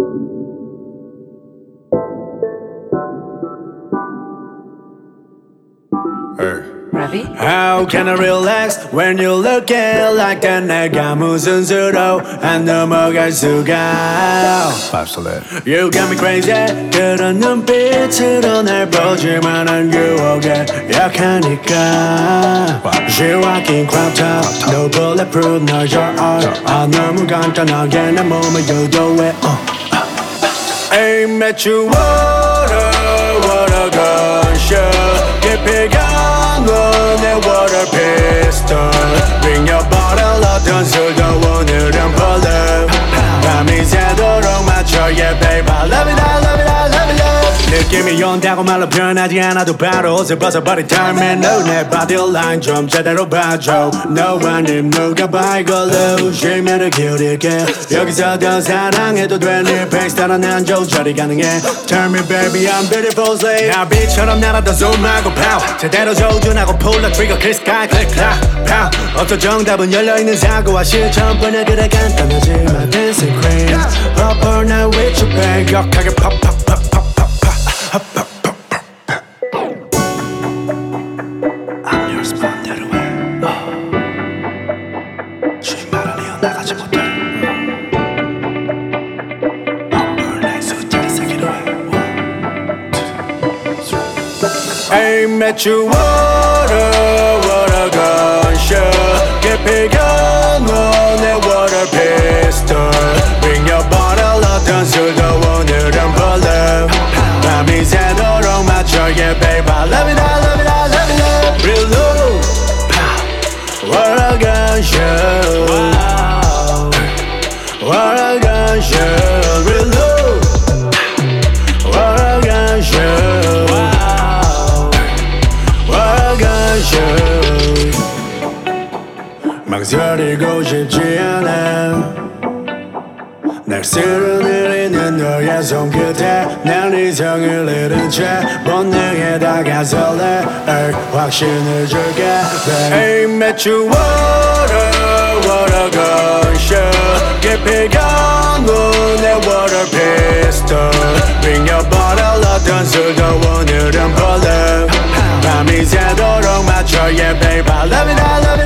How can I relax when you looking like that? 내가 무슨 수로 안 넘어갈 수가. You got me crazy. 그런 눈빛으로 날 보지만 난 유혹에 약하니까. She walking crop top, no bulletproof, no your art. 너무 간단하게 내 몸을 유도해. Aim at you, what a gunshot. 깊이 가는 내 water pistol. Bring your bottle 어떤 술도 오늘은 벌레. 밤이 새도록 맞춰 yeah babe I love it I love it I love it love. 느낌이 온다고 말로 표현하지 않아도 바로 옷을 벗어버린 time no 내 body line 좀 제대로 봐줘. 너와 네 누가 봐 이걸로 실면을 기울일게. 여기서 더 사랑해도 돼 네 페이스 따라 난 조절이 가능해. Tell me baby I'm beautiful slave. 나비처럼 날아도 zoom하고 pow. 제대로 조준하고 pull the trigger kiss sky click clap pow. 없어 정답은 열려있는 사고와 실천뿐이야. 그래 간단하지만 dancing queen Up all night with you babe. 격하게 pop pop pop pop pop pop pop pop pop. I'm yours 맘대로 해. 주인말은 이어나가지 못해. Up all night 숫자를 세기로 해. Aim at you what a gunshot. 깊이 가는 내 water pistol. Bring your bottle 어떤 술도 오늘은 벌레. 밤이 새도록 맞춰 yeah babe I love it I love it I love it love. Real low what a gunshot. What a gunshot. Real low what a gunshot. What a gunshot. 망설이고 싶지 않아. 날 쓰러뜨리는 너의 손끝에 난 이성을 잃은 채 본능에 다가설래. 확신을 줄게 Aim at you what a gunshot. 깊이 가는 내 water pistol. Bring your bottle 어떤 술도 오늘은 벌레. 밤이 새도록 맞춰 yeah babe I love it I love it